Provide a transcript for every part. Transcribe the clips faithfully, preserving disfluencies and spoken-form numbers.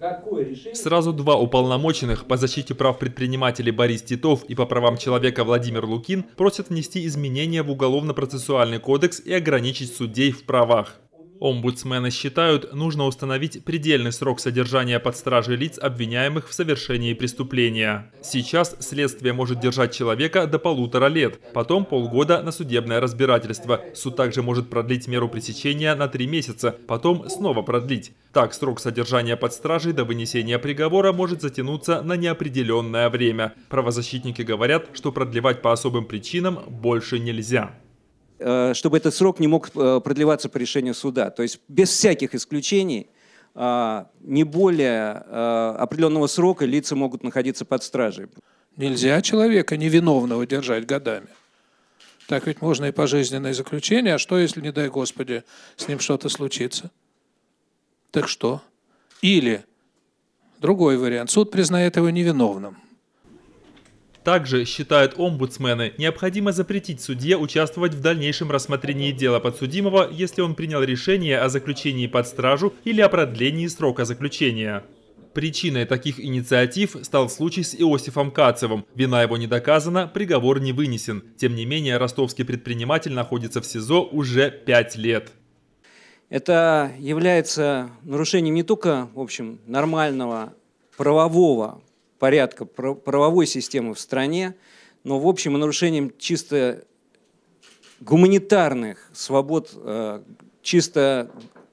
Сразу два уполномоченных по защите прав предпринимателей Борис Титов и по правам человека Владимир Лукин просят внести изменения в Уголовно-процессуальный кодекс и ограничить судей в правах. Омбудсмены считают, нужно установить предельный срок содержания под стражей лиц, обвиняемых в совершении преступления. Сейчас следствие может держать человека до полутора лет, потом полгода на судебное разбирательство. Суд также может продлить меру пресечения на три месяца, потом снова продлить. Так, срок содержания под стражей до вынесения приговора может затянуться на неопределенное время. Правозащитники говорят, что продлевать по особым причинам больше нельзя. Чтобы этот срок не мог продлеваться по решению суда. То есть без всяких исключений, не более определенного срока лица могут находиться под стражей. Нельзя человека невиновного держать годами. Так ведь можно и пожизненное заключение, а что, если, не дай Господи, с ним что-то случится? Так что? Или другой вариант. Суд признает его невиновным. Также, считают омбудсмены, необходимо запретить судье участвовать в дальнейшем рассмотрении дела подсудимого, если он принял решение о заключении под стражу или о продлении срока заключения. Причиной таких инициатив стал случай с Иосифом Кацевым. Вина его не доказана, приговор не вынесен. Тем не менее, ростовский предприниматель находится в СИЗО уже пять лет. Это является нарушением не только, в общем, нормального правового порядка, правовой системы в стране, но в общем и нарушением чисто гуманитарных свобод, чисто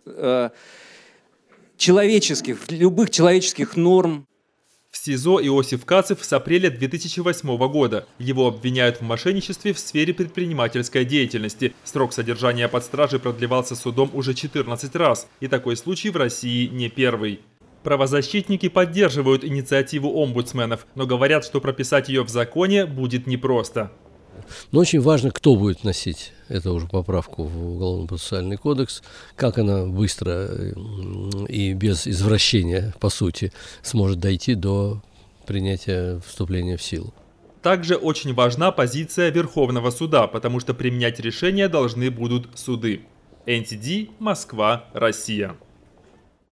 человеческих, любых человеческих норм. В СИЗО Иосиф Кацев с апреля две тысячи восьмого года. Его обвиняют в мошенничестве в сфере предпринимательской деятельности. Срок содержания под стражей продлевался судом уже четырнадцать раз, и такой случай в России не первый. Правозащитники поддерживают инициативу омбудсменов, но говорят, что прописать ее в законе будет непросто. Но очень важно, кто будет вносить эту уже поправку в Уголовно-процессуальный кодекс, как она быстро и без извращения, по сути, сможет дойти до принятия вступления в силу. Также очень важна позиция Верховного суда, потому что применять решения должны будут суды. эн ти ди, Москва, Россия.